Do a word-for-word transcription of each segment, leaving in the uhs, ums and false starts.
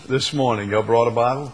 this morning? Y'all brought a Bible?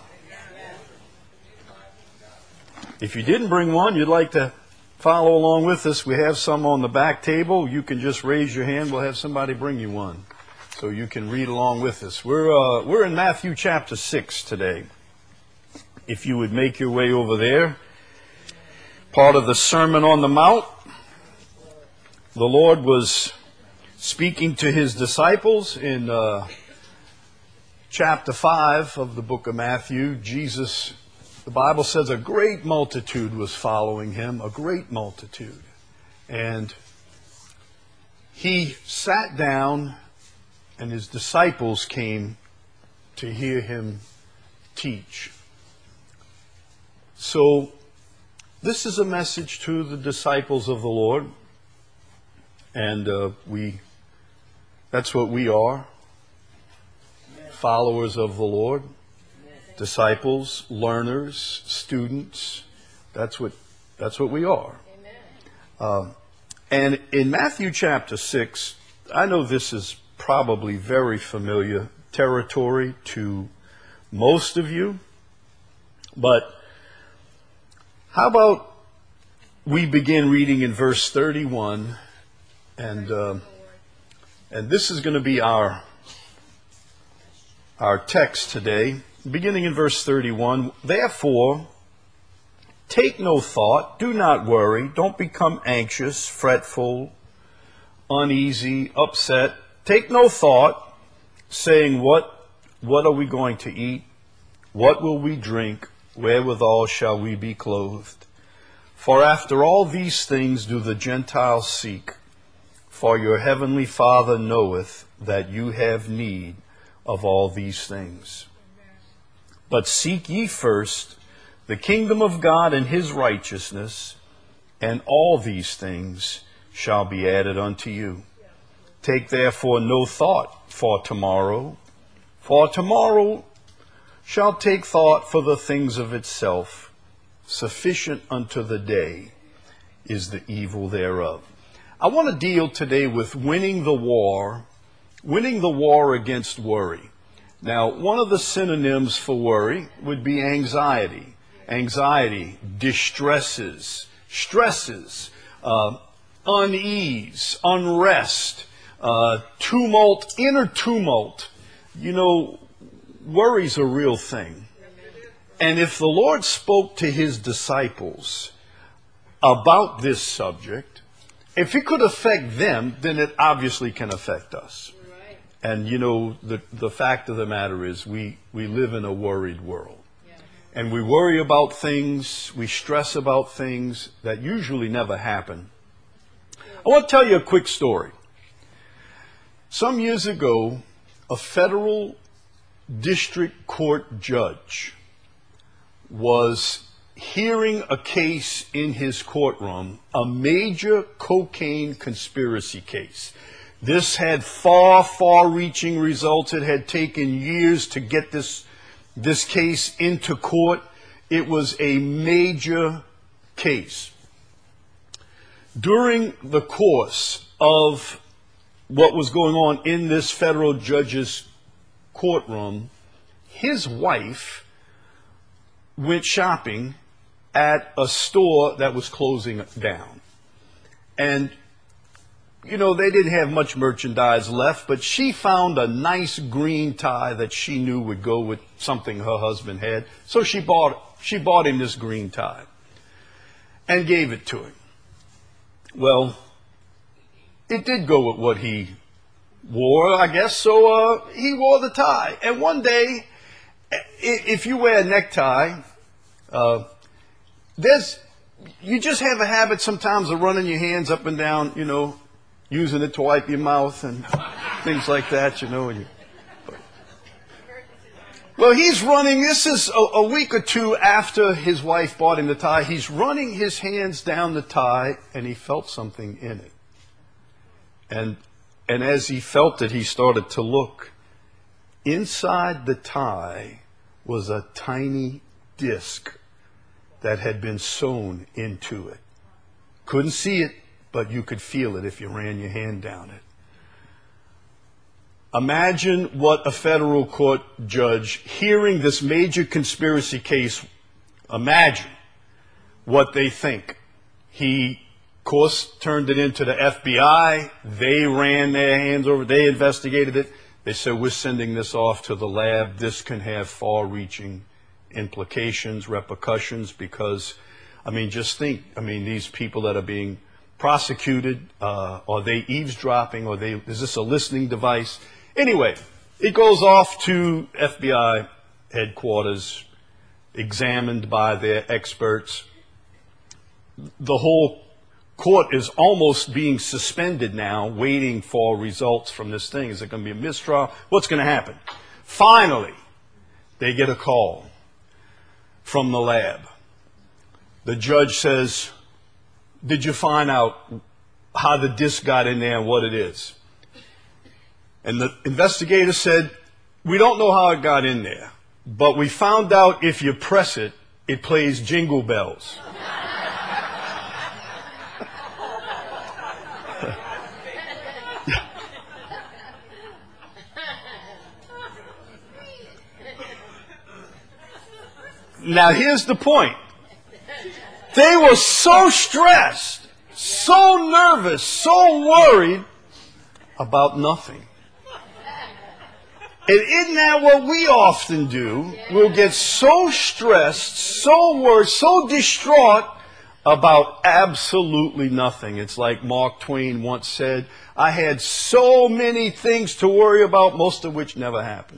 If you didn't bring one, you'd like to follow along with us. We have some on the back table. You can just raise your hand. We'll have somebody bring you one so you can read along with us. We're uh, we're in Matthew chapter six today. If you would make your way over there, part of the Sermon on the Mount. The Lord was speaking to his disciples in uh, chapter five of the book of Matthew. Jesus, the Bible says, a great multitude was following him, a great multitude. And he sat down and his disciples came to hear him teach. So this is a message to the disciples of the Lord. And uh, we, that's what we are. Followers of the Lord. Disciples, learners, students. That's what, that's what we are. Uh, and in Matthew chapter six, I know this is probably very familiar territory to most of you. But how about we begin reading in verse thirty-one. And uh, and this is going to be our our text today, beginning in verse thirty-one. Therefore, take no thought, do not worry, don't become anxious, fretful, uneasy, upset. Take no thought, saying, what what are we going to eat? What will we drink? Wherewithal shall we be clothed? For after all these things do the Gentiles seek. For your heavenly Father knoweth that you have need of all these things. But seek ye first the kingdom of God and his righteousness, and all these things shall be added unto you. Take therefore no thought for tomorrow, for tomorrow shall take thought for the things of itself. Sufficient unto the day is the evil thereof. I want to deal today with winning the war, winning the war against worry. Now, one of the synonyms for worry would be anxiety. Anxiety, distresses, stresses, uh, unease, unrest, uh, tumult, inner tumult. You know, worry's a real thing. And if the Lord spoke to his disciples about this subject, if it could affect them, then it obviously can affect us. Right. And you know, the the fact of the matter is we, we live in a worried world. Yeah. And we worry about things, we stress about things that usually never happen. Yeah. I want to tell you a quick story. Some years ago, a federal district court judge was hearing a case in his courtroom, a major cocaine conspiracy case. This had far, far-reaching results. It had taken years to get this, this case into court. It was a major case. During the course of what was going on in this federal judge's courtroom, his wife went shopping at a store that was closing down. And, you know, they didn't have much merchandise left, but she found a nice green tie that she knew would go with something her husband had. So she bought, she bought him this green tie and gave it to him. Well, it did go with what he wore, I guess, so uh, he wore the tie. And one day, if you wear a necktie, uh, there's, you just have a habit sometimes of running your hands up and down, you know, using it to wipe your mouth and things like that, you know. And you, well, he's running, this is a, a week or two after his wife bought him the tie. He's running his hands down the tie and he felt something in it. And, and as he felt it, he started to look. Inside the tie was a tiny disc that had been sewn into it. Couldn't see it, but you could feel it if you ran your hand down it. Imagine what a federal court judge hearing this major conspiracy case, imagine what they think. He, of course, turned it into the F B I. They ran their hands over, they investigated it. They said, we're sending this off to the lab. This can have far-reaching implications, repercussions, because, I mean, just think, I mean, these people that are being prosecuted, uh, are they eavesdropping? Are they, is this a listening device? Anyway, it goes off to F B I headquarters, examined by their experts. The whole court is almost being suspended now, waiting for results from this thing. Is it going to be a mistrial? What's going to happen? Finally, they get a call from the lab. The judge says, did you find out how the disc got in there and what it is? And the investigator said, we don't know how it got in there, but we found out if you press it, it plays jingle bells. Now here's the point. They were so stressed, so nervous, so worried about nothing. And isn't that what we often do? We'll get so stressed, so worried, so distraught about absolutely nothing. It's like Mark Twain once said, I had so many things to worry about, most of which never happened.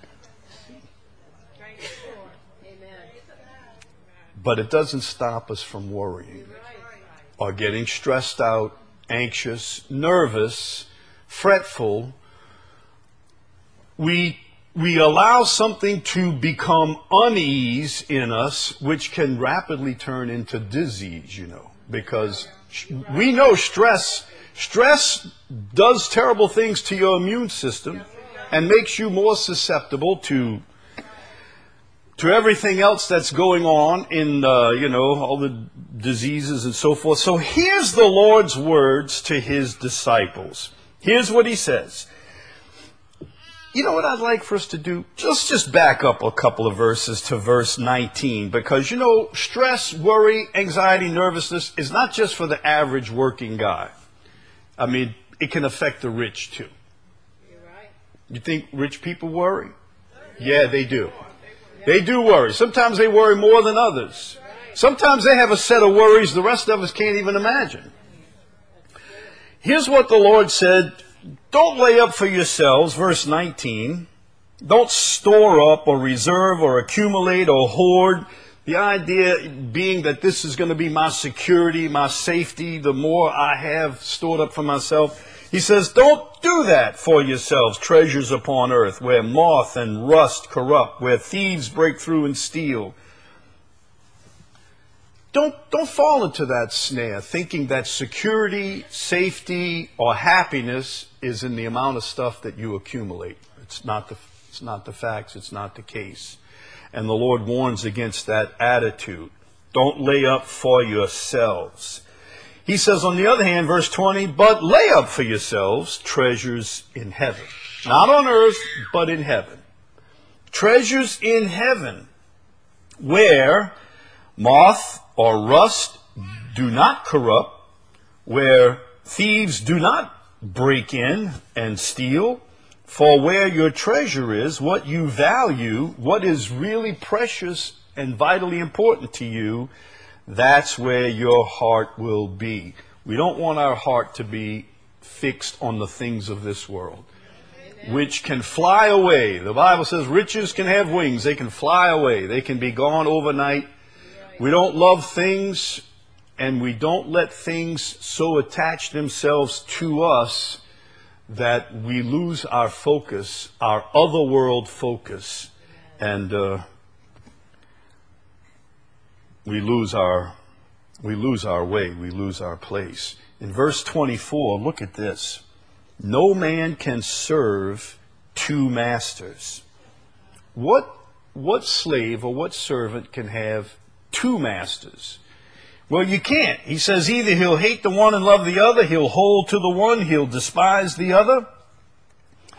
But it doesn't stop us from worrying or getting stressed out, anxious, nervous, fretful. We, we allow something to become unease in us, which can rapidly turn into disease, you know, because we know stress, stress does terrible things to your immune system and makes you more susceptible to to everything else that's going on in, uh, you know, all the diseases and so forth. So here's the Lord's words to his disciples. Here's what he says. You know what I'd like for us to do? Just, just back up a couple of verses to verse nineteen, because, you know, stress, worry, anxiety, nervousness is not just for the average working guy. I mean, it can affect the rich too. You're right. You think rich people worry? Yeah, they do. They do worry. Sometimes they worry more than others. Sometimes they have a set of worries the rest of us can't even imagine. Here's what the Lord said. Don't lay up for yourselves, verse nineteen. Don't store up or reserve or accumulate or hoard. The idea being that this is going to be my security, my safety, the more I have stored up for myself. He says, don't do that for yourselves, treasures upon earth, where moth and rust corrupt, where thieves break through and steal. Don't, don't fall into that snare, thinking that security, safety, or happiness is in the amount of stuff that you accumulate. It's not the, it's not the facts, it's not the case. And the Lord warns against that attitude. Don't lay up for yourselves. He says, on the other hand, verse twenty, but lay up for yourselves treasures in heaven. Not on earth, but in heaven. Treasures in heaven, where moth or rust do not corrupt, where thieves do not break in and steal. For where your treasure is, what you value, what is really precious and vitally important to you, that's where your heart will be. We don't want our heart to be fixed on the things of this world, which can fly away. The Bible says riches can have wings. They can fly away. They can be gone overnight. We don't love things, and we don't let things so attach themselves to us that we lose our focus, our otherworld focus, and uh, we lose our we lose our way, we lose our place. In verse twenty-four, look at this. No man can serve two masters. What what slave or what servant can have two masters? Well, you can't. He says either he'll hate the one and love the other, he'll hold to the one, he'll despise the other.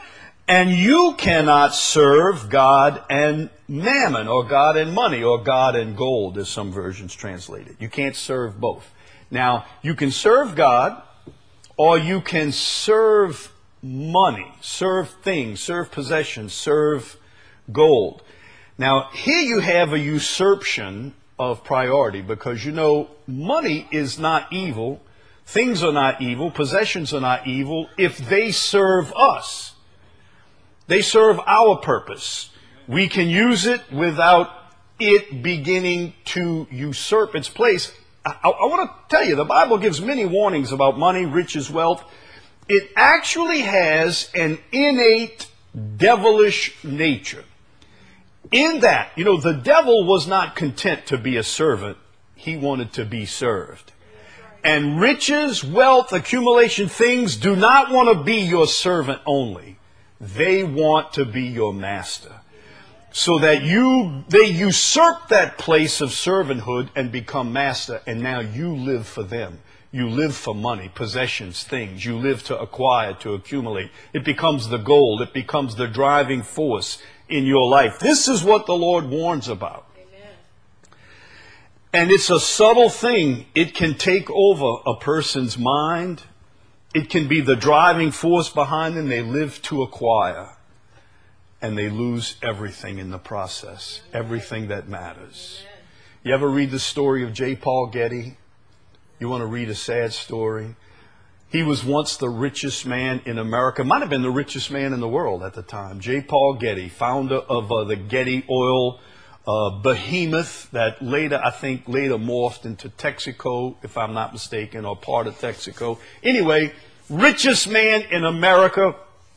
And you cannot serve God and mammon, or God and money, or God and gold, as some versions translate it. You can't serve both. Now, you can serve God, or you can serve money, serve things, serve possessions, serve gold. Now, here you have a usurpation of priority, because you know money is not evil, things are not evil, possessions are not evil if they serve us. They serve our purpose. We can use it without it beginning to usurp its place. I, I, I want to tell you, the Bible gives many warnings about money, riches, wealth. It actually has an innate devilish nature. In that, you know, the devil was not content to be a servant. He wanted to be served. And riches, wealth, accumulation, things do not want to be your servant only. They want to be your master. So that you, they usurp that place of servanthood and become master, and now you live for them. You live for money, possessions, things. You live to acquire, to accumulate. It becomes the goal. It becomes the driving force in your life. This is what the Lord warns about. Amen. And it's a subtle thing. It can take over a person's mind. It can be the driving force behind them. They live to acquire. And they lose everything in the process. Everything that matters. You ever read the story of J. Paul Getty? You want to read a sad story? He was once the richest man in America. Might have been the richest man in the world at the time. J. Paul Getty, founder of uh, the Getty Oil uh, behemoth that later, I think, later morphed into Texaco, if I'm not mistaken, or part of Texaco. Anyway, richest man in America.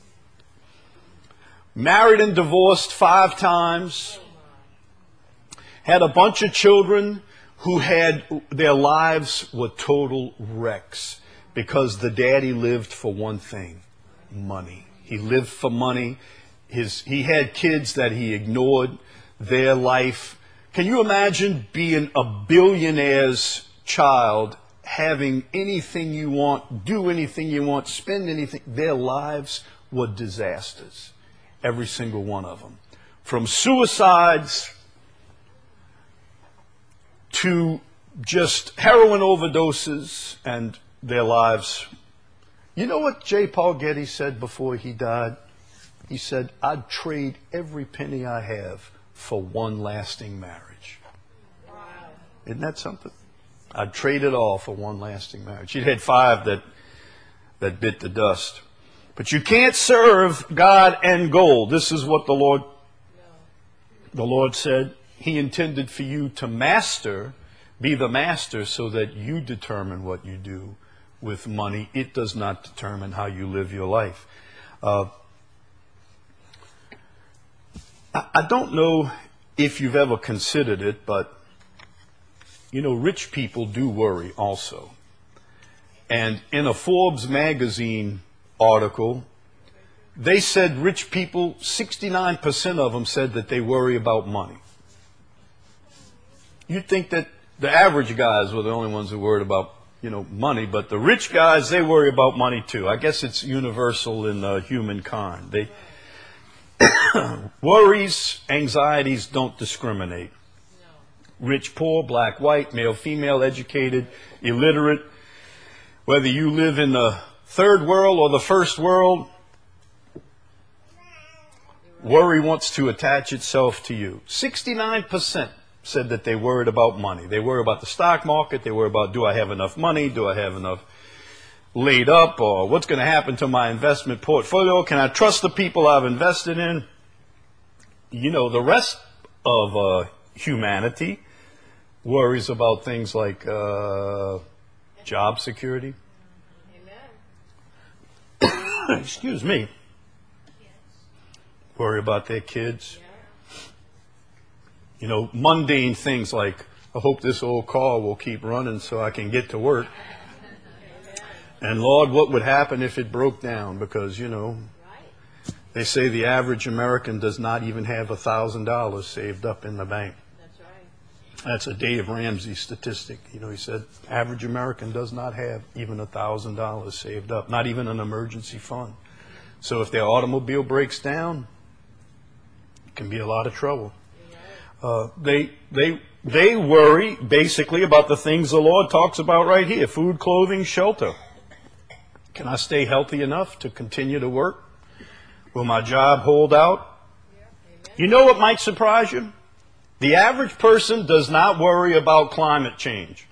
Married and divorced five times. Had a bunch of children who had, their lives were total wrecks. Because the daddy lived for one thing, money. He lived for money. His, he had kids that he ignored their life. Can you imagine being a billionaire's child, having anything you want, do anything you want, spend anything? Their lives were disasters. Every single one of them. From suicides to just heroin overdoses and their lives. You know what J. Paul Getty said before he died? He said, I'd trade every penny I have for one lasting marriage. Wow. Isn't that something? I'd trade it all for one lasting marriage. He'd had five that, that bit the dust. But you can't serve God and gold. This is what the Lord, the Lord said. He intended for you to master, be the master, so that you determine what you do with money. It does not determine how you live your life. Uh, I, I don't know if you've ever considered it, but, you know, rich people do worry also. And in a Forbes magazine article, they said rich people, sixty-nine percent of them said that they worry about money. You'd think that the average guys were the only ones who worried about you know, money, but the rich guys, they worry about money too. I guess it's universal in uh, humankind. They worries, anxieties don't discriminate. No. Rich, poor, black, white, male, female, educated, illiterate. Whether you live in the third world or the first world, worry wants to attach itself to you. sixty-nine percent said that they worried about money. They worry about the stock market. They worry about, do I have enough money? Do I have enough laid up? Or what's going to happen to my investment portfolio? Can I trust the people I've invested in? You know, the rest of uh, humanity worries about things like uh, job security. Amen. Excuse me. Worry about their kids. You know, mundane things like, I hope this old car will keep running so I can get to work. And Lord, what would happen if it broke down? Because, you know, they say the average American does not even have a thousand dollars saved up in the bank. That's right. That's a Dave Ramsey statistic. You know, he said, average American does not have even a thousand dollars saved up, not even an emergency fund. So if their automobile breaks down, it can be a lot of trouble. Uh, they they they worry basically about the things the Lord talks about right here: food, clothing, shelter. Can I stay healthy enough to continue to work? Will my job hold out? You know what might surprise you? The average person does not worry about climate change.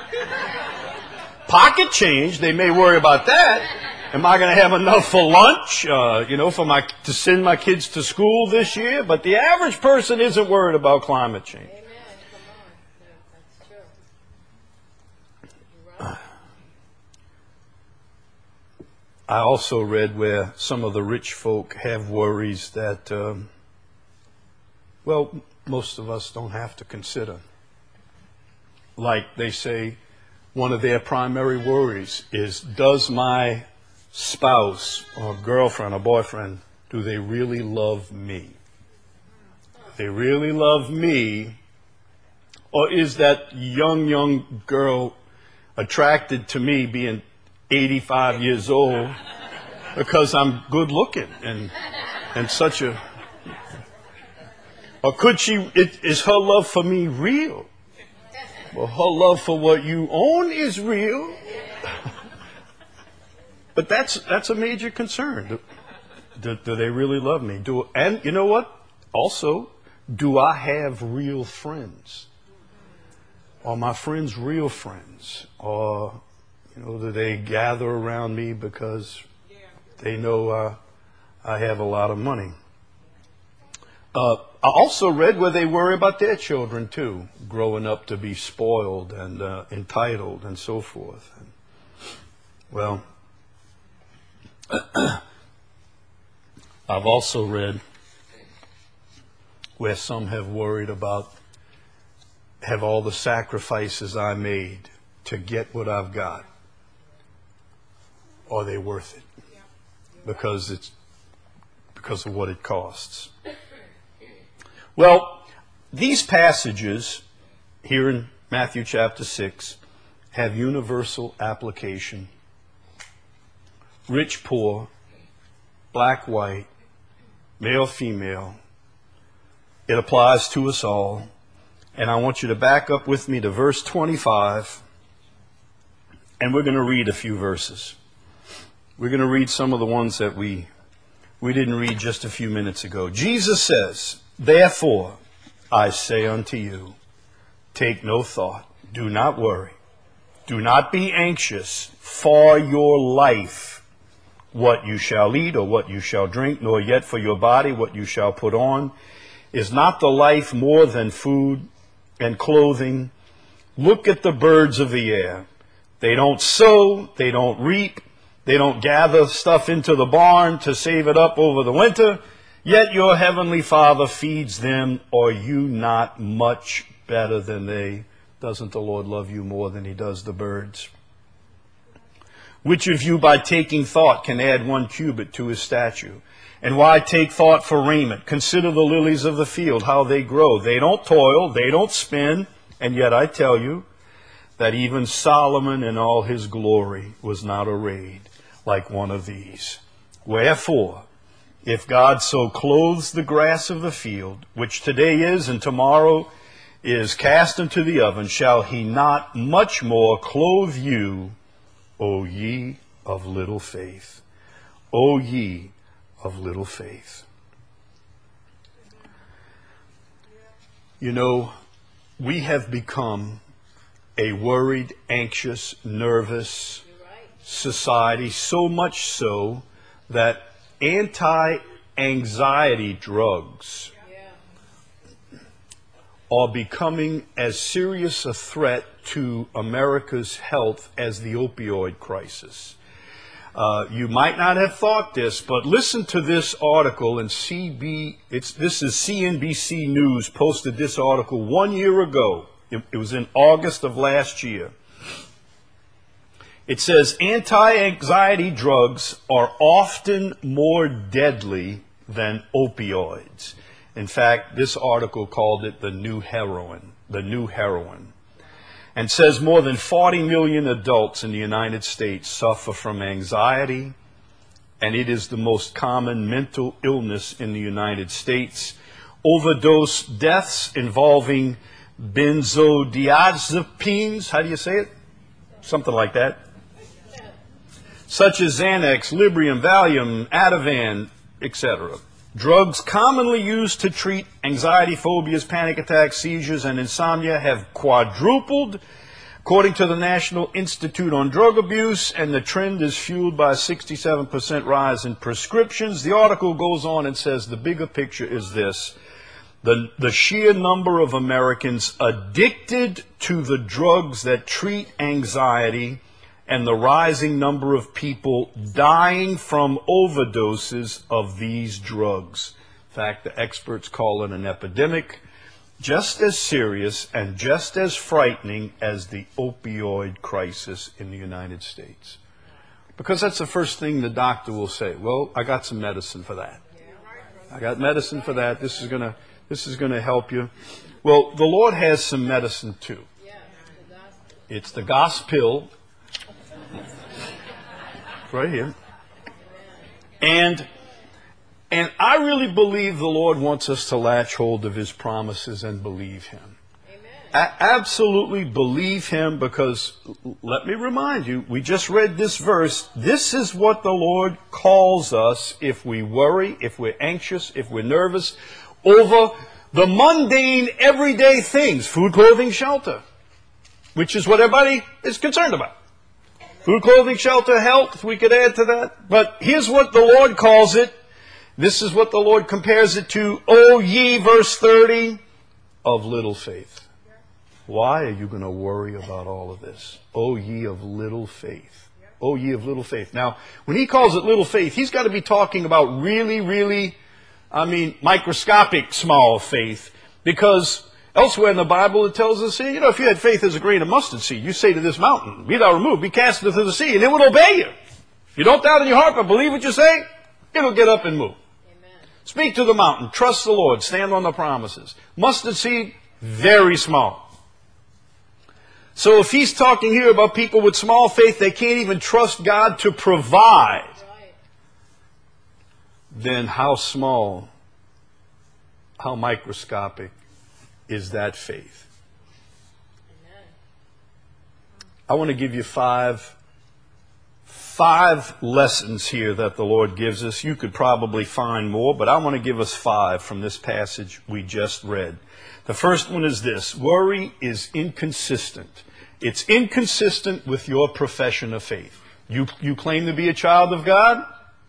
Pocket change, they may worry about that. Am I going to have enough for lunch, uh, you know, for my to send my kids to school this year? But the average person isn't worried about climate change. Amen. Come on. No, that's true. You're right. I also read where some of the rich folk have worries that, um, well, most of us don't have to consider. Like they say, one of their primary worries is, does my spouse or girlfriend or boyfriend, do they really love me? They really love me? Or is that young, young girl attracted to me being eighty-five years old because I'm good looking and and such a... Or could she, it, is her love for me real? Well, her love for what you own is real. But that's that's a major concern. Do, do, do they really love me? Do and you know what? Also, do I have real friends? Are my friends real friends? Or, you know, do they gather around me because they know uh, I have a lot of money? Uh, I also read where they worry about their children too, growing up to be spoiled and uh, entitled and so forth. And, well, I've also read where some have worried about, have all the sacrifices I made to get what I've got, are they worth it? Because it's because of what it costs. Well, these passages here in Matthew chapter six have universal application. Rich, poor, black, white, male, female. It applies to us all. And I want you to back up with me to verse twenty-five. And we're going to read a few verses. We're going to read some of the ones that we, we didn't read just a few minutes ago. Jesus says, therefore, I say unto you, take no thought, do not worry, do not be anxious for your life, what you shall eat or what you shall drink, nor yet for your body what you shall put on. Is not the life more than food and clothing? Look at the birds of the air. They don't sow, they don't reap, they don't gather stuff into the barn to save it up over the winter. Yet your heavenly Father feeds them. Are you not much better than they? Doesn't the Lord love you more than he does the birds? Which of you by taking thought can add one cubit to his stature? And why take thought for raiment? Consider the lilies of the field, how they grow. They don't toil, they don't spin. And yet I tell you that even Solomon in all his glory was not arrayed like one of these. Wherefore, if God so clothes the grass of the field, which today is and tomorrow is cast into the oven, shall he not much more clothe you, O ye of little faith? O ye of little faith. You know, we have become a worried, anxious, nervous society, so much so that anti-anxiety drugs are becoming as serious a threat to America's health as the opioid crisis. Uh, you might not have thought this, but listen to this article in C B. It's this is C N B C News posted this article one year ago. It, it was in August of last year. It says anti-anxiety drugs are often more deadly than opioids. In fact, this article called it the new heroin, the new heroin. And says more than forty million adults in the United States suffer from anxiety, and it is the most common mental illness in the United States. Overdose deaths involving benzodiazepines, how do you say it? Something like that. Such as Xanax, Librium, Valium, Ativan, et cetera. Drugs commonly used to treat anxiety, phobias, panic attacks, seizures, and insomnia have quadrupled, according to the National Institute on Drug Abuse, and the trend is fueled by a sixty-seven percent rise in prescriptions. The article goes on and says the bigger picture is this. The, the sheer number of Americans addicted to the drugs that treat anxiety and the rising number of people dying from overdoses of these drugs. In fact, the experts call it an epidemic, just as serious and just as frightening as the opioid crisis in the United States. Because that's the first thing the doctor will say. Well, I got some medicine for that. I got medicine for that. This is going to this is going to help you. Well, the Lord has some medicine too. It's the gospel. Right here. And and I really believe the Lord wants us to latch hold of His promises and believe Him. A- absolutely believe Him, because let me remind you, we just read this verse. This is what the Lord calls us if we worry, if we're anxious, if we're nervous over the mundane, everyday things, food, clothing, shelter, which is what everybody is concerned about. Food, clothing, shelter, health, we could add to that. But here's what the Lord calls it. This is what the Lord compares it to. O ye, verse thirty, of little faith. Why are you going to worry about all of this? O ye of little faith. O ye of little faith. Now, when He calls it little faith, He's got to be talking about really, really, I mean, microscopic small faith. Because elsewhere in the Bible, it tells us, you know, if you had faith as a grain of mustard seed, you say to this mountain, be thou removed, be cast into the sea, and it will obey you. If you don't doubt in your heart, but believe what you say, it'll get up and move. Amen. Speak to the mountain, trust the Lord, stand on the promises. Mustard seed, very small. So if He's talking here about people with small faith, they can't even trust God to provide, right, then how small, how microscopic is that faith? Amen. I want to give you five, five lessons here that the Lord gives us. You could probably find more, but I want to give us five from this passage we just read. The first one is this: worry is inconsistent. It's inconsistent with your profession of faith. You, you claim to be a child of God?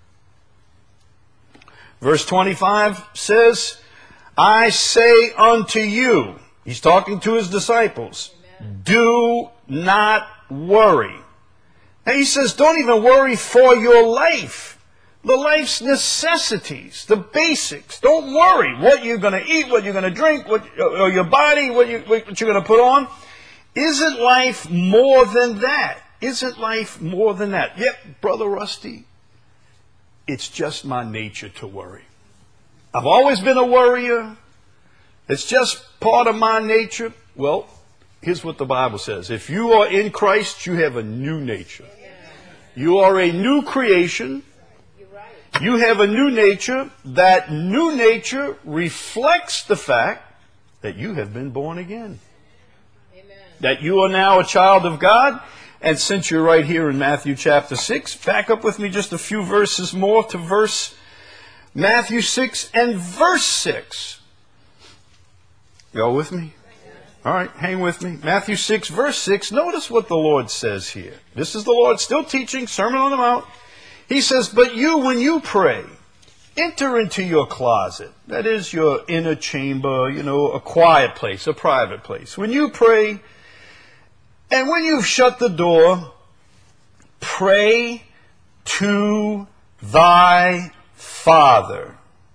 Verse twenty-five says, I say unto you, He's talking to His disciples, Amen, do not worry. And He says, don't even worry for your life. The life's necessities, the basics. Don't worry what you're going to eat, what you're going to drink, what, or your body, what, you, what you're going to put on. Isn't life more than that? Isn't life more than that? Yep, Brother Rusty, it's just my nature to worry. I've always been a worrier. It's just part of my nature. Well, here's what the Bible says. If you are in Christ, you have a new nature. You are a new creation. You have a new nature. That new nature reflects the fact that you have been born again. That you are now a child of God. And since you're right here in Matthew chapter six, back up with me just a few verses more to verse Matthew six and verse six. Y'all with me? All right, hang with me. Matthew six, verse six. Notice what the Lord says here. This is the Lord still teaching, Sermon on the Mount. He says, but you, when you pray, enter into your closet. That is your inner chamber, you know, a quiet place, a private place. When you pray, and when you've shut the door, pray to thy Father.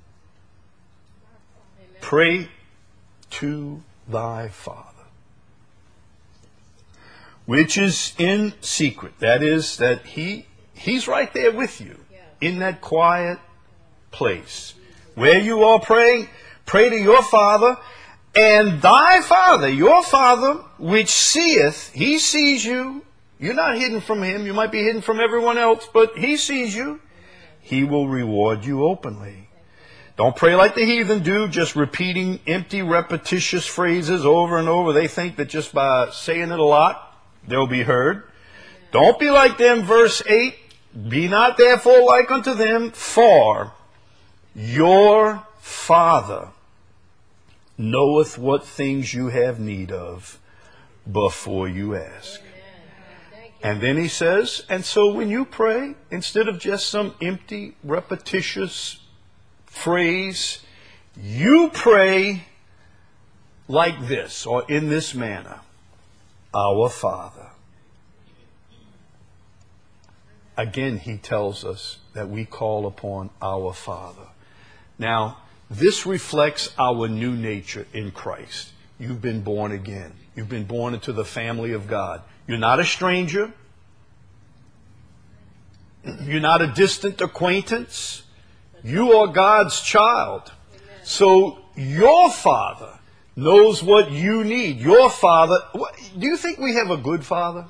Amen. Pray to thy Father, which is in secret. That is, that He He's right there with you, in that quiet place. Where you are praying, pray to your Father, and thy Father, your Father, which seeth, He sees you. You're not hidden from Him. You might be hidden from everyone else, but He sees you. He will reward you openly. Don't pray like the heathen do, just repeating empty, repetitious phrases over and over. They think that just by saying it a lot, they'll be heard. Don't be like them, verse eight. Be not therefore like unto them, for your Father knoweth what things you have need of before you ask. And then he says, and so when you pray, instead of just some empty, repetitious phrase, you pray like this, or in this manner: Our Father. Again, he tells us that we call upon our Father. Now, this reflects our new nature in Christ. You've been born again. You've been born into the family of God. You're not a stranger. You're not a distant acquaintance. You are God's child. So your Father knows what you need. Your Father, do you think we have a good Father?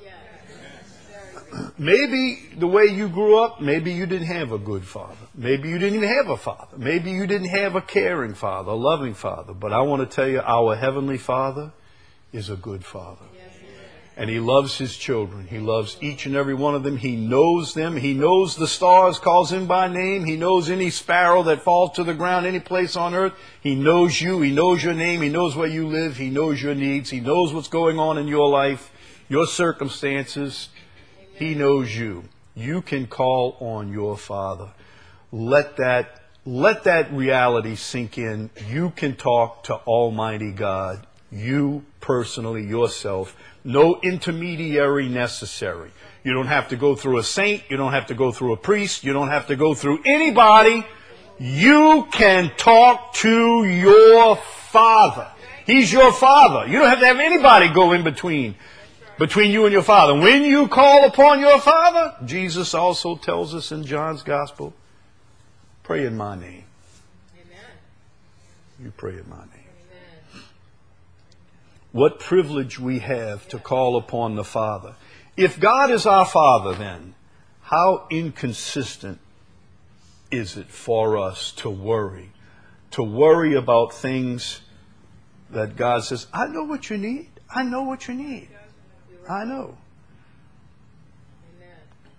Maybe the way you grew up, maybe you didn't have a good father. Maybe you didn't even have a father. Maybe you didn't have a caring father, a loving father. But I want to tell you, our Heavenly Father is a good Father. And He loves His children. He loves each and every one of them. He knows them. He knows the stars, calls them by name. He knows any sparrow that falls to the ground, any place on earth. He knows you. He knows your name. He knows where you live. He knows your needs. He knows what's going on in your life, your circumstances. He knows you. You can call on your Father. Let that, let that reality sink in. You can talk to Almighty God. You personally, yourself. No intermediary necessary. You don't have to go through a saint. You don't have to go through a priest. You don't have to go through anybody. You can talk to your Father. He's your Father. You don't have to have anybody go in between. Between you and your Father. When you call upon your Father, Jesus also tells us in John's Gospel, pray in my name. Amen. You pray in my name. Amen. What privilege we have to call upon the Father. If God is our Father, then how inconsistent is it for us to worry? To worry about things that God says, I know what you need. I know what you need. I know. Amen.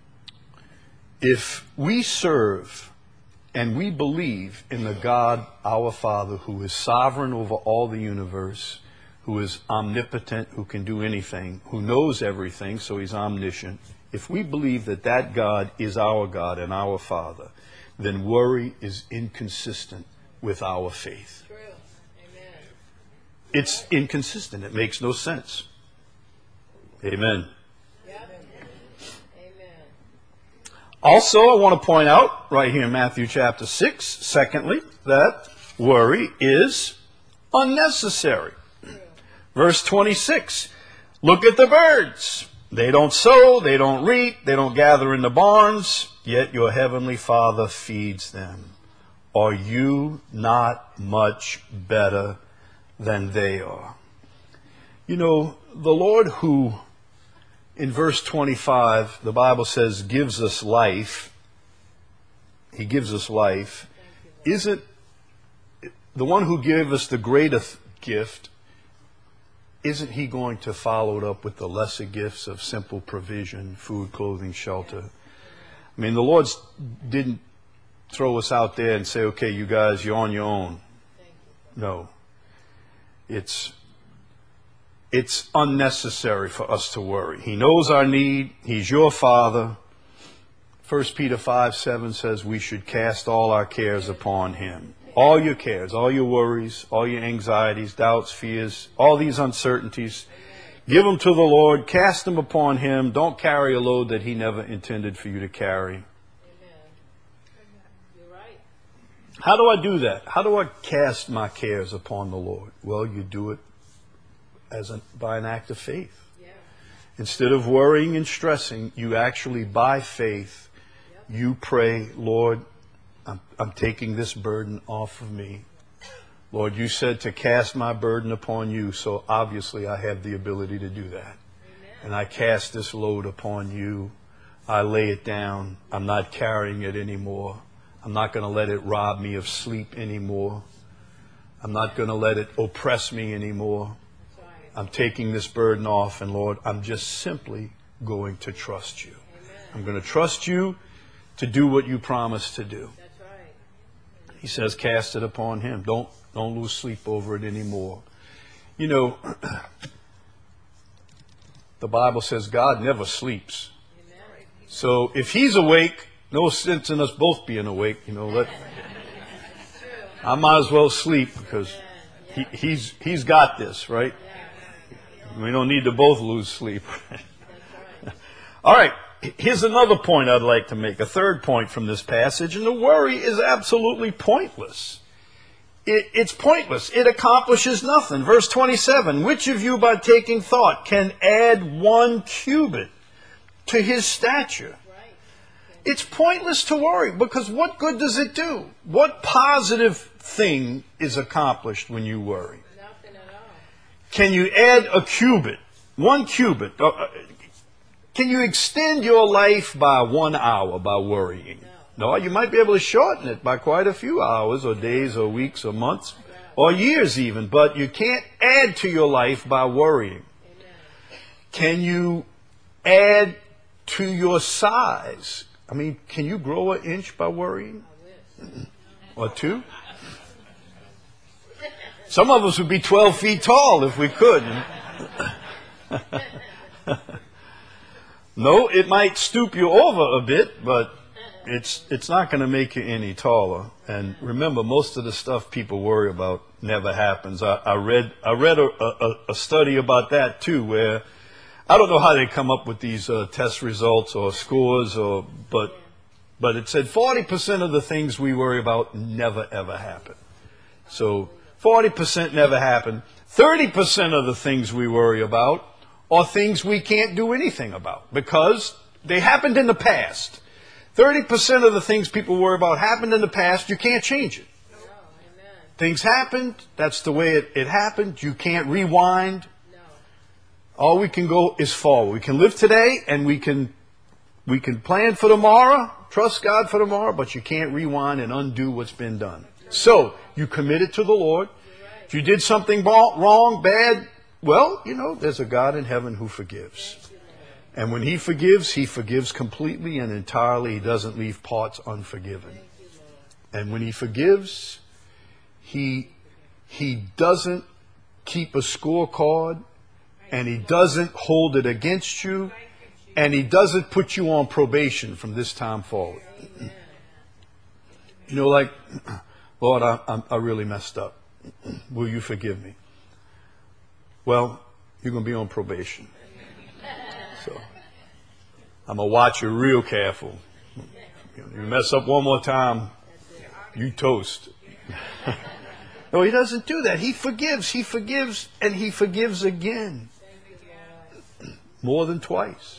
If we serve and we believe in the God, our Father, who is sovereign over all the universe, who is omnipotent, who can do anything, who knows everything, so He's omniscient. If we believe that that God is our God and our Father, then worry is inconsistent with our faith. True. Amen. It's inconsistent. It makes no sense. Amen. Yep. Amen. Also, I want to point out right here in Matthew chapter six, secondly, that worry is unnecessary. Verse twenty-six, look at the birds. They don't sow, they don't reap, they don't gather in the barns, yet your heavenly Father feeds them. Are you not much better than they are? You know, the Lord who, in verse twenty-five, the Bible says, gives us life. He gives us life. Isn't the one who gave us the greatest gift, isn't He going to follow it up with the lesser gifts of simple provision, food, clothing, shelter? I mean, the Lord didn't throw us out there and say, okay, you guys, you're on your own. No. It's It's unnecessary for us to worry. He knows our need. He's your Father. First Peter five seven says we should cast all our cares upon Him. All your cares, all your worries, all your anxieties, doubts, fears, all these uncertainties. Give them to the Lord. Cast them upon Him. Don't carry a load that He never intended for you to carry. Amen. You're right. How do I do that? How do I cast my cares upon the Lord? Well, you do it as a, by an act of faith. Yeah. Instead of worrying and stressing, you actually, by faith, yep. you pray, Lord, I'm, I'm taking this burden off of me. Lord, you said to cast my burden upon you, so obviously I have the ability to do that. Amen. And I cast this load upon you. I lay it down. I'm not carrying it anymore. I'm not going to let it rob me of sleep anymore. I'm not going to let it oppress me anymore. I'm taking this burden off, and Lord, I'm just simply going to trust you. I'm going to trust you to do what you promised to do. He says, cast it upon him. Don't, don't lose sleep over it anymore. You know, the Bible says God never sleeps. So if he's awake, no sense in us both being awake. You know, let, I might as well sleep because he, he's he's got this, right? We don't need to both lose sleep. All right, here's another point I'd like to make, a third point from this passage, and the worry is absolutely pointless. It, it's pointless. It accomplishes nothing. Verse twenty-seven, which of you by taking thought can add one cubit to his stature? It's pointless to worry, because what good does it do? What positive thing is accomplished when you worry? Nothing at all. Can you add a cubit? One cubit? Uh, can you extend your life by one hour by worrying? No. No, you might be able to shorten it by quite a few hours or days or weeks or months or years even, but you can't add to your life by worrying. Amen. Can you add to your size? I mean, can you grow an inch by worrying? Or two? Some of us would be twelve feet tall if we could. No, it might stoop you over a bit, but it's it's not going to make you any taller. And remember, most of the stuff people worry about never happens. I, I read I read a, a, a study about that too, where I don't know how they come up with these uh, test results or scores, or but but it said forty percent of the things we worry about never ever happen. So forty percent never happen. thirty percent of the things we worry about are things we can't do anything about because they happened in the past. thirty percent of the things people worry about happened in the past. You can't change it. No, amen. Things happened. That's the way it, it happened. You can't rewind. No. All we can go is forward. We can live today and we can we can plan for tomorrow, trust God for tomorrow, but you can't rewind and undo what's been done. So, you committed to the Lord. If you did something wrong, bad, well, you know, there's a God in heaven who forgives. And when he forgives, he forgives completely and entirely. He doesn't leave parts unforgiven. And when he forgives, he he doesn't keep a scorecard. And he doesn't hold it against you. And he doesn't put you on probation from this time forward. You know, like, Lord, I, I, I really messed up. Will you forgive me? Well, you're going to be on probation. So, I'm going to watch you real careful. You mess up one more time, you toast. No, he doesn't do that. He forgives. He forgives, and he forgives again. More than twice.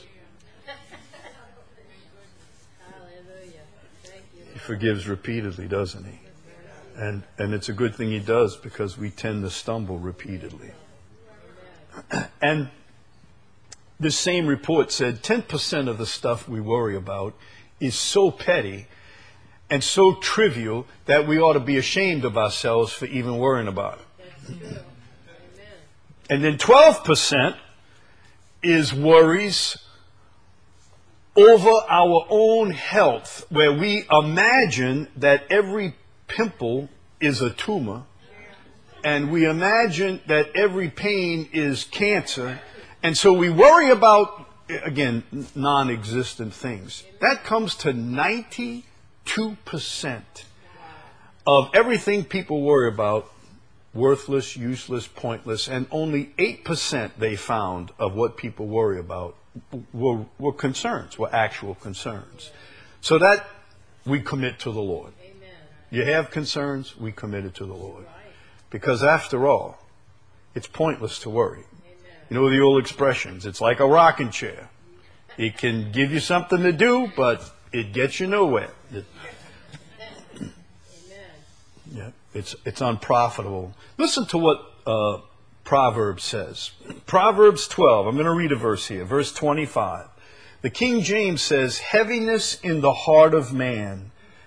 He forgives repeatedly, doesn't he? And and it's a good thing he does, because we tend to stumble repeatedly. And this same report said ten percent of the stuff we worry about is so petty and so trivial that we ought to be ashamed of ourselves for even worrying about it. And then twelve percent is worries over our own health, where we imagine that every pimple is a tumor, and we imagine that every pain is cancer, and so we worry about, again, non-existent things. That comes to ninety-two percent of everything people worry about, worthless, useless, pointless, and only eight percent they found of what people worry about were, were concerns, were actual concerns. So that we commit to the Lord. Amen. You have concerns, we commit it to the Lord. Because after all, it's pointless to worry. Amen. You know the old expressions, it's like a rocking chair. It can give you something to do, but it gets you nowhere. It, Amen. yeah, it's it's unprofitable. Listen to what uh, Proverbs says. Proverbs twelve, I'm going to read a verse here, verse twenty-five. The King James says, heaviness in the heart of man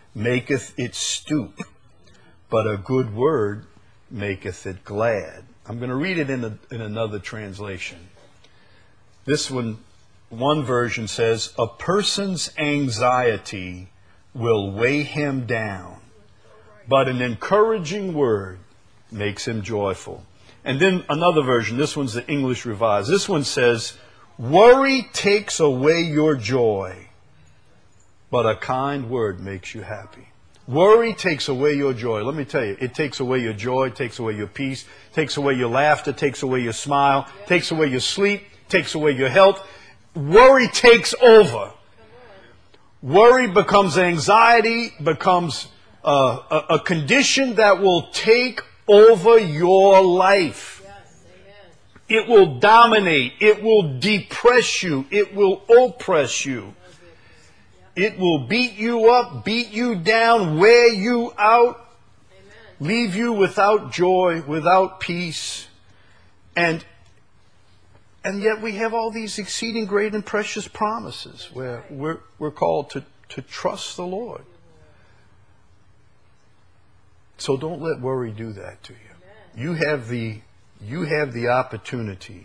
maketh it stoop, but a good word maketh it glad. I'm going to read it in, a, in another translation. This one, one version says, a person's anxiety will weigh him down, but an encouraging word makes him joyful. And then another version, this one's the English Revised. This one says, worry takes away your joy, but a kind word makes you happy. Worry takes away your joy. Let me tell you, it takes away your joy, takes away your peace, takes away your laughter, takes away your smile, takes away your sleep, takes away your health. Worry takes over. Worry becomes anxiety, becomes uh, a, a condition that will take over your life. It will dominate. It will depress you. It will oppress you. It will beat you up, beat you down, wear you out, leave you without joy, without peace. And and yet we have all these exceeding great and precious promises where we're, we're called to, to trust the Lord. So don't let worry do that to you. You have the, you have the opportunity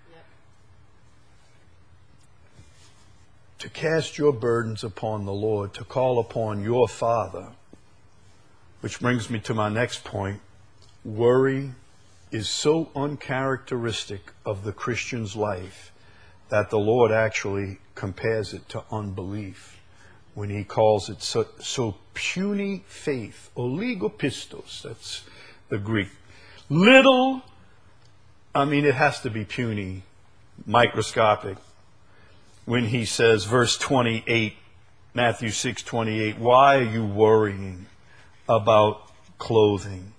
to cast your burdens upon the Lord, to call upon your Father. Which brings me to my next point. Worry is so uncharacteristic of the Christian's life that the Lord actually compares it to unbelief when he calls it so, so puny faith, oligopistos, that's the Greek. Little, I mean it has to be puny, microscopic. When he says, verse twenty-eight, Matthew six twenty-eight, why are you worrying about clothing?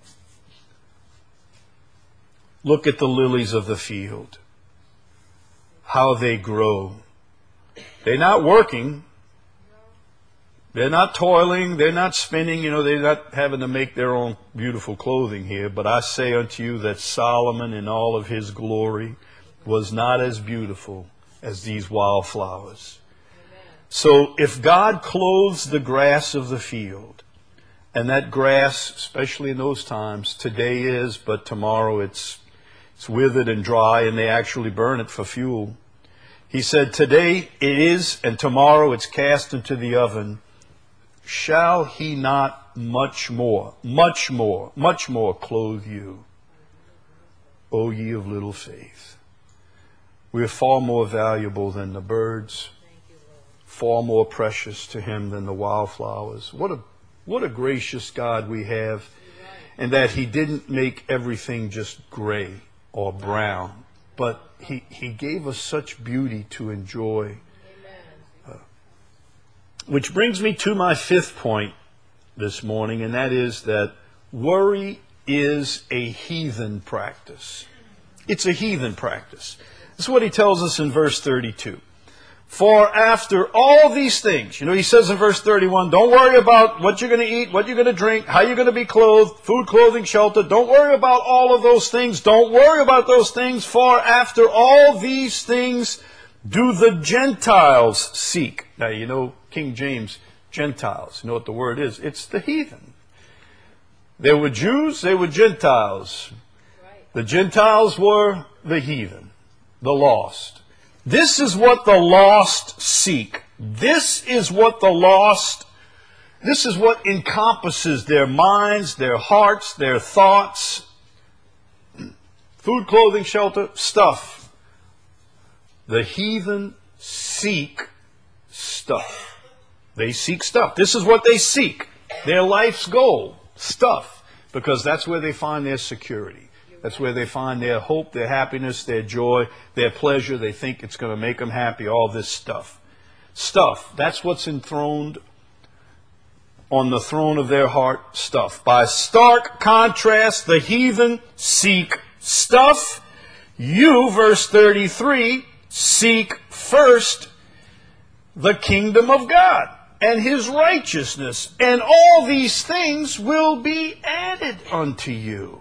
Look at the lilies of the field, how they grow. They're not working. They're not toiling. They're not spinning. You know, they're not having to make their own beautiful clothing here. But I say unto you that Solomon in all of his glory was not as beautiful as these wildflowers. Amen. So if God clothes the grass of the field, and that grass, especially in those times, today is, but tomorrow it's it's withered and dry, and they actually burn it for fuel. He said, today it is, and tomorrow it's cast into the oven. Shall he not much more, much more, much more clothe you, O ye of little faith? We are far more valuable than the birds, far more precious to him than the wildflowers. What a what a gracious God we have, and that he didn't make everything just gray or brown, but he, he gave us such beauty to enjoy. Uh, which brings me to my fifth point this morning, and that is that worry is a heathen practice. It's a heathen practice. This is what he tells us in verse thirty-two. For after all these things, you know, he says in verse thirty-one, don't worry about what you're going to eat, what you're going to drink, how you're going to be clothed, food, clothing, shelter. Don't worry about all of those things. Don't worry about those things. For after all these things do the Gentiles seek. Now, you know, King James, Gentiles. You know what the word is? It's the heathen. There were Jews, they were Gentiles. The Gentiles were the heathen, the lost. This is what the lost seek. This is what the lost, this is what encompasses their minds, their hearts, their thoughts. Food, clothing, shelter, stuff. The heathen seek stuff. They seek stuff. This is what they seek. Their life's goal, stuff. Because that's where they find their security. That's where they find their hope, their happiness, their joy, their pleasure. They think it's going to make them happy, all this stuff. Stuff. That's what's enthroned on the throne of their heart, stuff. By stark contrast, the heathen seek stuff. You, verse thirty-three, seek first the kingdom of God and his righteousness, and all these things will be added unto you.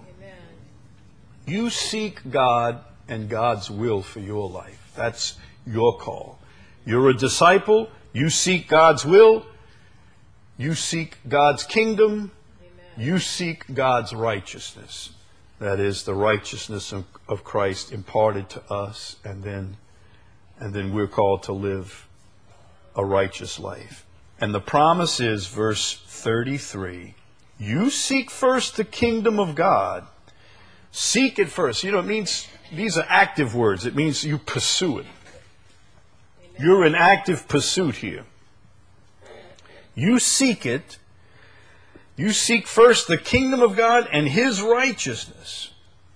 You seek God and God's will for your life. That's your call. You're a disciple. You seek God's will. You seek God's kingdom. Amen. You seek God's righteousness. That is the righteousness of, of Christ imparted to us, and then, and then we're called to live a righteous life. And the promise is, verse thirty-three, you seek first the kingdom of God. Seek it first. You know, it means, these are active words. It means you pursue it. Amen. You're in active pursuit here. You seek it. You seek first the kingdom of God and His righteousness.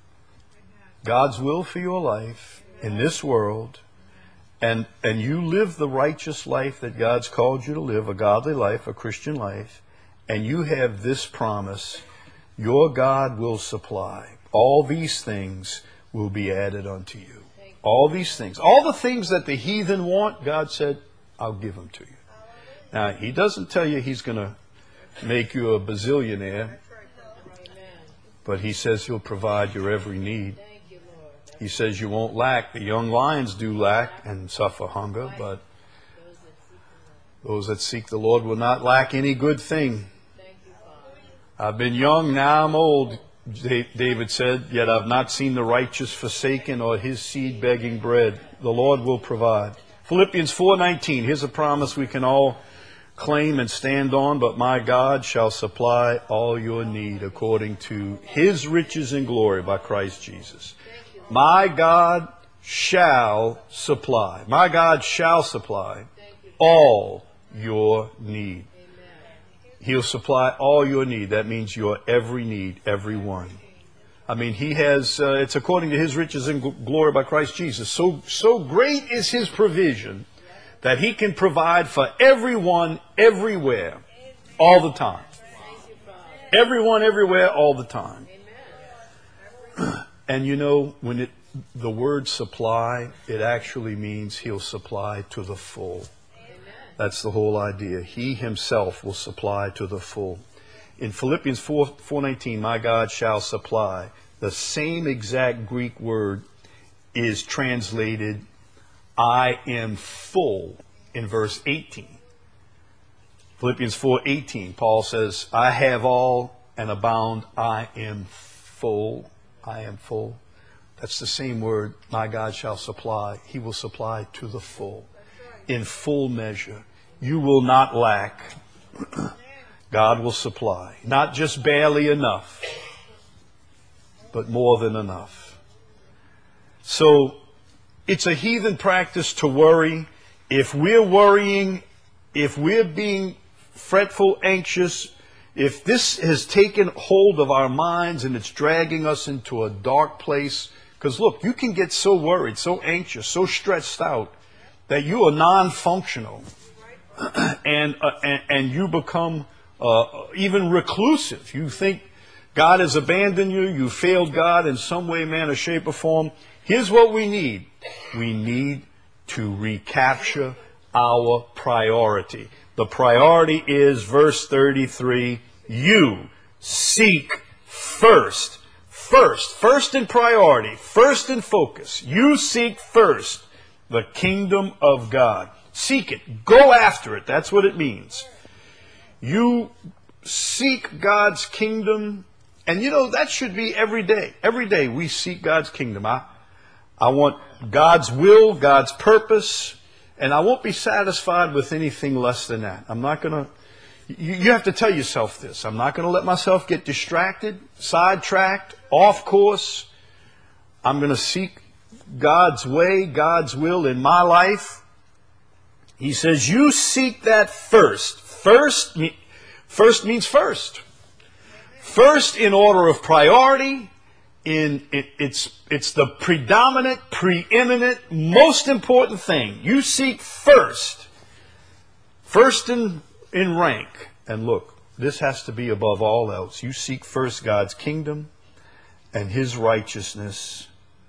God's will for your life in this world. And, and you live the righteous life that God's called you to live, a godly life, a Christian life. And you have this promise, your God will supply. All these things will be added unto you. All these things. All the things that the heathen want, God said, I'll give them to you. Now, He doesn't tell you He's going to make you a bazillionaire, but He says He'll provide your every need. Thank you, Lord. He says you won't lack. The young lions do lack and suffer hunger, but those that seek the Lord will not lack any good thing. Thank you, Father. I've been young, now I'm old, David said, yet I've not seen the righteous forsaken or his seed begging bread. The Lord will provide. Philippians four nineteen, here's a promise we can all claim and stand on. But my God shall supply all your need according to His riches and glory by Christ Jesus. My God shall supply. My God shall supply all your need. He'll supply all your need. That means your every need, every one. I mean, He has, uh, it's according to His riches and gl- glory by Christ Jesus. So, so great is His provision that He can provide for everyone, everywhere, all the time. Everyone, everywhere, all the time. And you know, when it, the word supply, it actually means He'll supply to the full. That's the whole idea. He Himself will supply to the full. In Philippians four nineteen, my God shall supply. The same exact Greek word is translated, I am full, in verse eighteen. Philippians four eighteen, Paul says, I have all and abound. I am full. I am full. That's the same word, my God shall supply. He will supply to the full. In full measure. You will not lack. God will supply. Not just barely enough, but more than enough. So, it's a heathen practice to worry. If we're worrying, if we're being fretful, anxious, if this has taken hold of our minds and it's dragging us into a dark place, because look, you can get so worried, so anxious, so stressed out, that you are non-functional, and, uh, and and you become uh, even reclusive. You think God has abandoned you. You failed God in some way, manner, shape, or form. Here's what we need: we need to recapture our priority. The priority is verse thirty-three. You seek first, first, first in priority, first in focus. You seek first the kingdom of God. Seek it. Go after it. That's what it means. You seek God's kingdom. And you know, that should be every day. Every day we seek God's kingdom. I, I want God's will, God's purpose. And I won't be satisfied with anything less than that. I'm not going to... You, you have to tell yourself this. I'm not going to let myself get distracted, sidetracked, off course. I'm going to seek God's way, God's will in my life. He says, you seek that first. First, first means first. First in order of priority. In it, it's it's the predominant, preeminent, most important thing. You seek first. First in, in rank. And look, this has to be above all else. You seek first God's kingdom and His righteousness.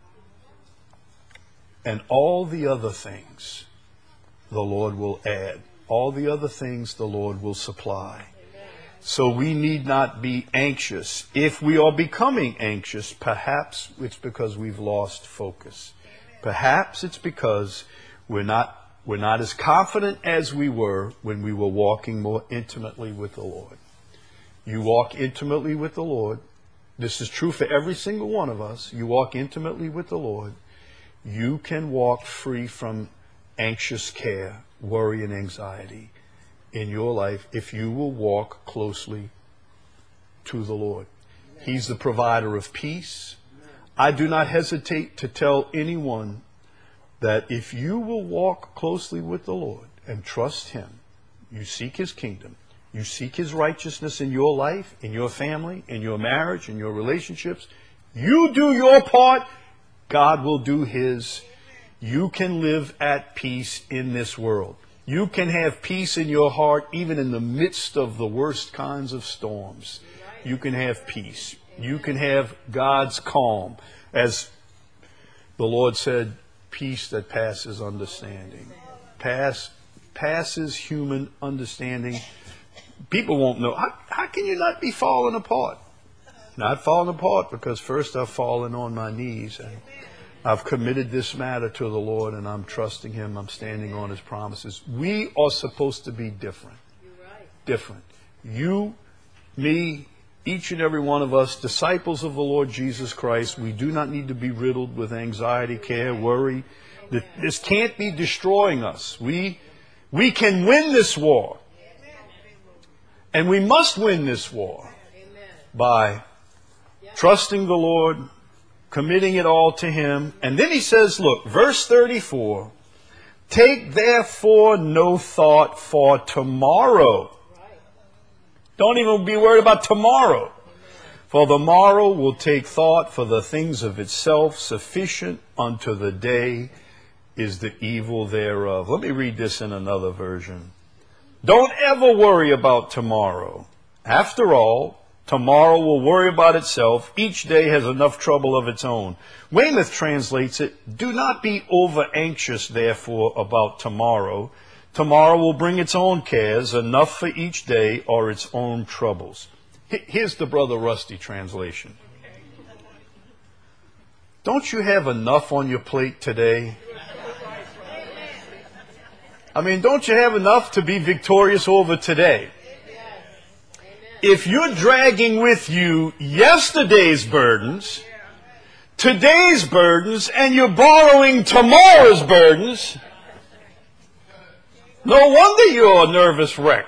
And all the other things the Lord will add. All the other things the Lord will supply. So we need not be anxious. If we are becoming anxious, perhaps it's because we've lost focus. Perhaps it's because we're not We're not as confident as we were when we were walking more intimately with the Lord. You walk intimately with the Lord. This is true for every single one of us. You walk intimately with the Lord. You can walk free from anxious care, worry, and anxiety in your life if you will walk closely to the Lord. He's the provider of peace. I do not hesitate to tell anyone that if you will walk closely with the Lord and trust Him, you seek His kingdom, you seek His righteousness in your life, in your family, in your marriage, in your relationships, you do your part, God will do His. You can live at peace in this world. You can have peace in your heart even in the midst of the worst kinds of storms. You can have peace. You can have God's calm. As the Lord said, peace that passes understanding. Pass, passes human understanding. People won't know. How, how can you not be falling apart? Not falling apart because first I've fallen on my knees and I've committed this matter to the Lord and I'm trusting Him. I'm standing on His promises. We are supposed to be different. Different. You, me, each and every one of us, disciples of the Lord Jesus Christ, we do not need to be riddled with anxiety, care, worry. This can't be destroying us. We, we can win this war. And we must win this war by trusting the Lord, committing it all to Him. And then He says, look, verse thirty-four, take therefore no thought for tomorrow. Don't even be worried about tomorrow. For the morrow will take thought for the things of itself. Sufficient unto the day is the evil thereof. Let me read this in another version. Don't ever worry about tomorrow. After all, tomorrow will worry about itself. Each day has enough trouble of its own. Weymouth translates it, do not be over anxious, therefore, about tomorrow. Tomorrow will bring its own cares, enough for each day or its own troubles. Here's the Brother Rusty translation. Don't you have enough on your plate today? I mean, don't you have enough to be victorious over today? If you're dragging with you yesterday's burdens, today's burdens, and you're borrowing tomorrow's burdens, no wonder you're a nervous wreck.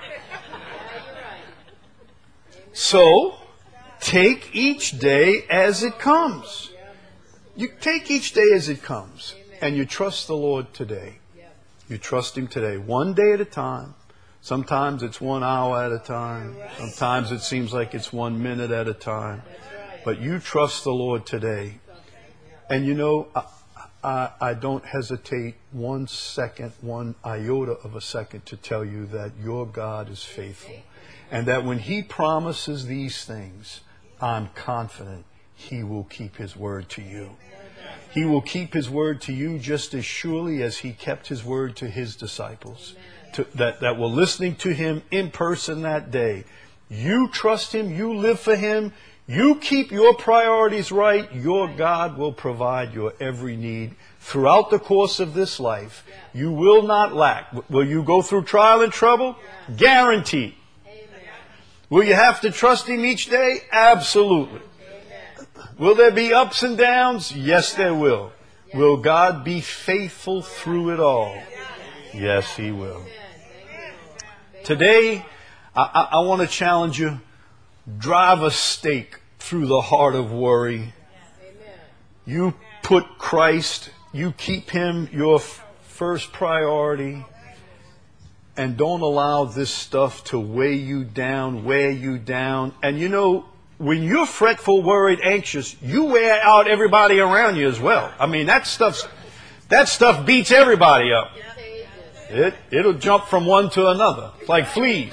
So, take each day as it comes. You take each day as it comes, and you trust the Lord today. You trust Him today, one day at a time. Sometimes it's one hour at a time. Sometimes it seems like it's one minute at a time. But you trust the Lord today. And you know, I, I, I don't hesitate one second, one iota of a second to tell you that your God is faithful. And that when He promises these things, I'm confident He will keep His word to you. He will keep His word to you just as surely as He kept His word to His disciples to, that, that were listening to Him in person that day. You trust Him, you live for Him, you keep your priorities right, your God will provide your every need throughout the course of this life. You will not lack. Will you go through trial and trouble? Guaranteed. Will you have to trust Him each day? Absolutely. Will there be ups and downs? Yes, there will. Will God be faithful through it all? Yes, He will. Today, I, I, I want to challenge you. Drive a stake through the heart of worry. You put Christ, you keep Him your f- first priority. And don't allow this stuff to weigh you down, wear you down. And you know, when you're fretful, worried, anxious, you wear out everybody around you as well. I mean, that stuff's, that stuff beats everybody up. It, it'll jump from one to another, like fleas.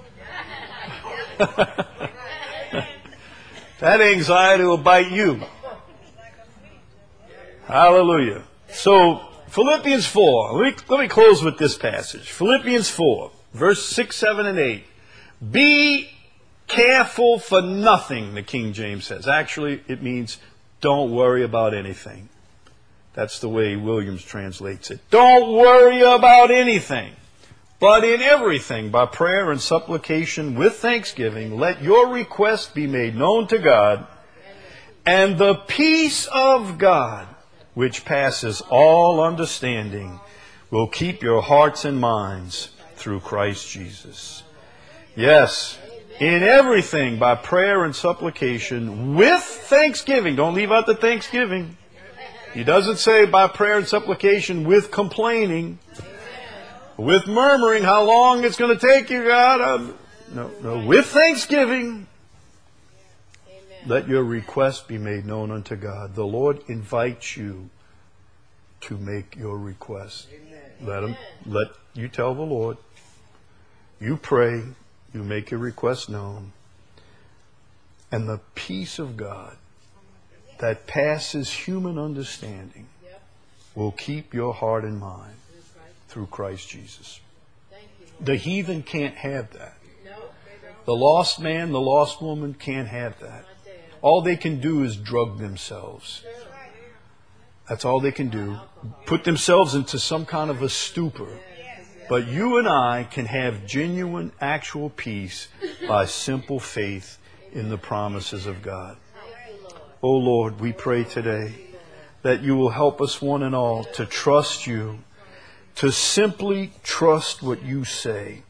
That anxiety will bite you. Hallelujah. So, Philippians four. Let me, let me close with this passage. Philippians four, verse six, seven, and eight. Be careful for nothing, the King James says. Actually, it means don't worry about anything. That's the way Williams translates it. Don't worry about anything, but in everything, by prayer and supplication with thanksgiving, let your requests be made known to God, and the peace of God, which passes all understanding, will keep your hearts and minds through Christ Jesus. Yes, in everything, by prayer and supplication with thanksgiving. Don't leave out the thanksgiving. He doesn't say by prayer and supplication with complaining, with murmuring, how long it's going to take you, God. Um, no, no, with thanksgiving. Let your request be made known unto God. The Lord invites you to make your request. Let him, let you tell the Lord. You pray. You make your request known. And the peace of God that passes human understanding will keep your heart and mind through Christ Jesus. The heathen can't have that. The lost man, the lost woman can't have that. All they can do is drug themselves. That's all they can do. Put themselves into some kind of a stupor. But you and I can have genuine, actual peace by simple faith in the promises of God. Oh Lord, we pray today that you will help us one and all to trust you, to simply trust what you say.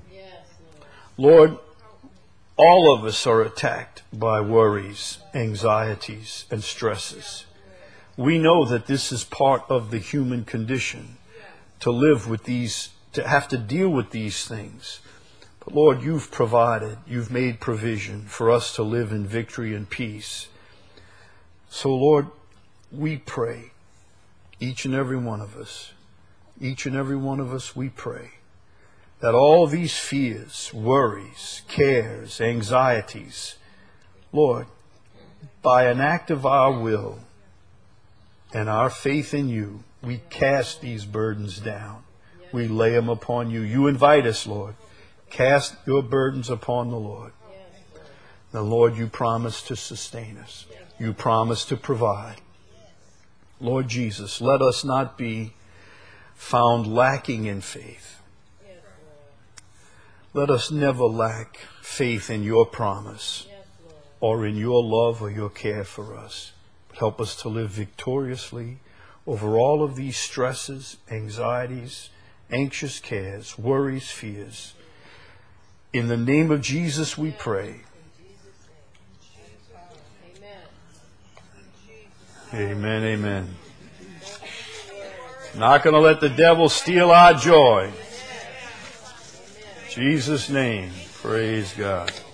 Lord, all of us are attacked by worries, anxieties, and stresses. We know that this is part of the human condition, to live with these, to have to deal with these things. But Lord, you've provided, you've made provision for us to live in victory and peace. So Lord, we pray, each and every one of us, each and every one of us, we pray that all these fears, worries, cares, anxieties, Lord, by an act of our will and our faith in you, we cast these burdens down. We lay them upon you. You invite us, Lord. Cast your burdens upon the Lord. The Lord, you promise to sustain us. You promise to provide. Lord Jesus, let us not be found lacking in faith. Let us never lack faith in your promise or in your love or your care for us. But help us to live victoriously over all of these stresses, anxieties, anxious cares, worries, fears. In the name of Jesus we pray. Amen, amen. Not going to let the devil steal our joy. In Jesus' name, praise God.